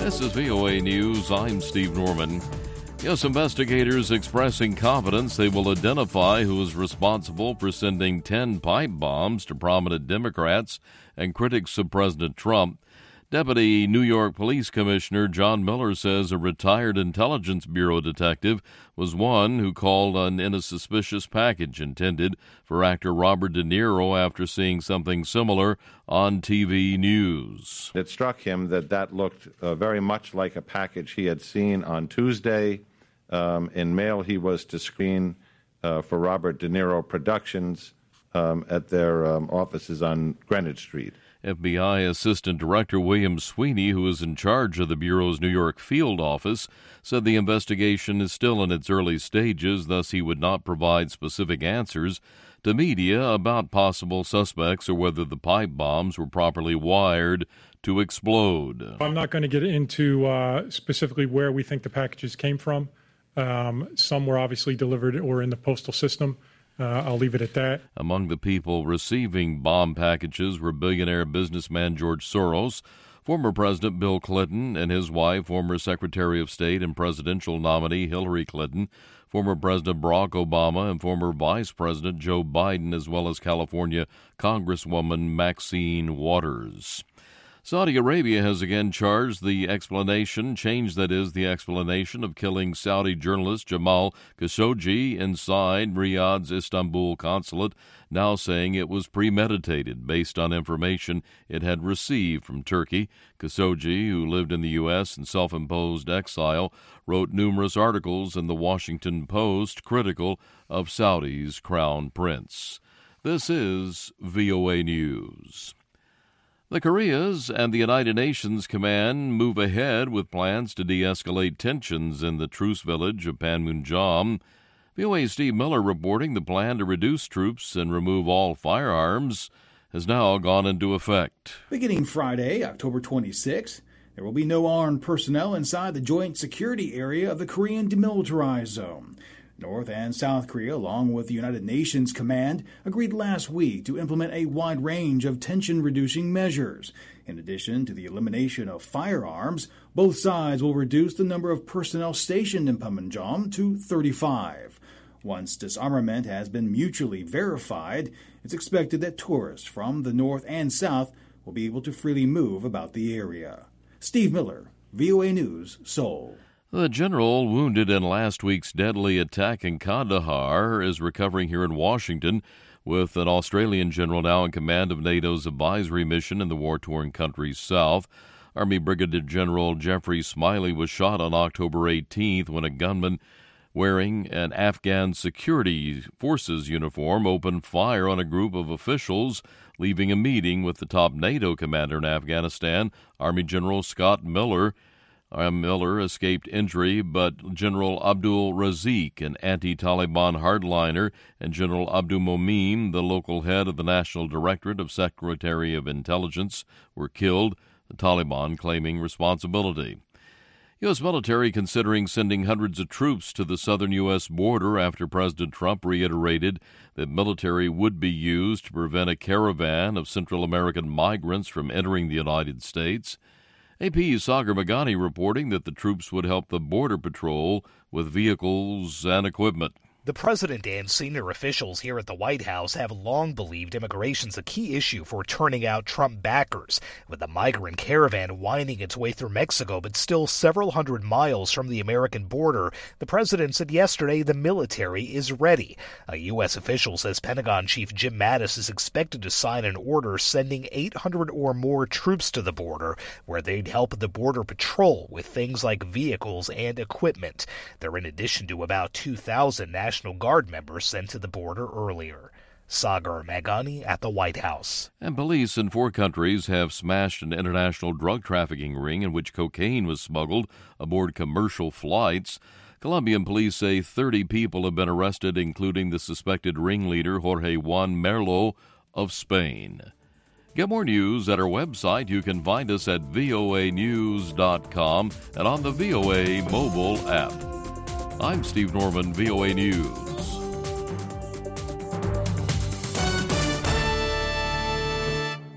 This is VOA News. I'm Steve Norman. U.S. investigators expressing confidence they will identify who is responsible for sending 10 pipe bombs to prominent Democrats and critics of President Trump. Deputy New York Police Commissioner John Miller says a retired Intelligence Bureau detective was one who called in a suspicious package intended for actor Robert De Niro after seeing something similar on TV news. It struck him that looked very much like a package he had seen on Tuesday in mail he was to screen for Robert De Niro Productions at their offices on Greenwich Street. FBI Assistant Director William Sweeney, who is in charge of the Bureau's New York field office, said the investigation is still in its early stages, thus he would not provide specific answers to media about possible suspects or whether the pipe bombs were properly wired to explode. I'm not going to get into specifically where we think the packages came from. Some were obviously delivered or in the postal system. I'll leave it at that. Among the people receiving bomb packages were billionaire businessman George Soros, former President Bill Clinton and his wife, former Secretary of State and presidential nominee Hillary Clinton, former President Barack Obama, and former Vice President Joe Biden, as well as California Congresswoman Maxine Waters. Saudi Arabia has again changed the explanation of killing Saudi journalist Jamal Khashoggi inside Riyadh's Istanbul consulate, now saying it was premeditated based on information it had received from Turkey. Khashoggi, who lived in the U.S. in self-imposed exile, wrote numerous articles in the Washington Post critical of Saudi's crown prince. This is VOA News. The Koreas and the United Nations Command move ahead with plans to de-escalate tensions in the truce village of Panmunjom. VOA's Steve Miller reporting the plan to reduce troops and remove all firearms has now gone into effect. Beginning Friday, October 26, there will be no armed personnel inside the joint security area of the Korean Demilitarized Zone. North and South Korea, along with the United Nations Command, agreed last week to implement a wide range of tension-reducing measures. In addition to the elimination of firearms, both sides will reduce the number of personnel stationed in Panmunjom to 35. Once disarmament has been mutually verified, it's expected that tourists from the North and South will be able to freely move about the area. Steve Miller, VOA News, Seoul. The general wounded in last week's deadly attack in Kandahar is recovering here in Washington, with an Australian general now in command of NATO's advisory mission in the war-torn country's south. Army Brigadier General Jeffrey Smiley was shot on October 18th when a gunman wearing an Afghan security forces uniform opened fire on a group of officials leaving a meeting with the top NATO commander in Afghanistan, Army General Scott Miller. Miller escaped injury, but General Abdul Razik, an anti-Taliban hardliner, and General Abdul Momin, the local head of the National Directorate of Secretary of Intelligence, were killed, the Taliban claiming responsibility. U.S. military considering sending hundreds of troops to the southern U.S. border after President Trump reiterated that military would be used to prevent a caravan of Central American migrants from entering the United States. AP's Sagar Meghani reporting that the troops would help the Border Patrol with vehicles and equipment. The president and senior officials here at the White House have long believed immigration's a key issue for turning out Trump backers, with the migrant caravan winding its way through Mexico but still several hundred miles from the American border. The president said yesterday the military is ready. A U.S. official says Pentagon Chief Jim Mattis is expected to sign an order sending 800 or more troops to the border, where they'd help the Border Patrol with things like vehicles and equipment. They're in addition to about 2,000 National Guard members sent to the border earlier. Sagar Meghani at the White House. And police in 4 countries have smashed an international drug trafficking ring in which cocaine was smuggled aboard commercial flights. Colombian police say 30 people have been arrested, including the suspected ringleader Jorge Juan Merlo of Spain. Get more news at our website. You can find us at voanews.com and on the VOA mobile app. I'm Steve Norman, VOA News.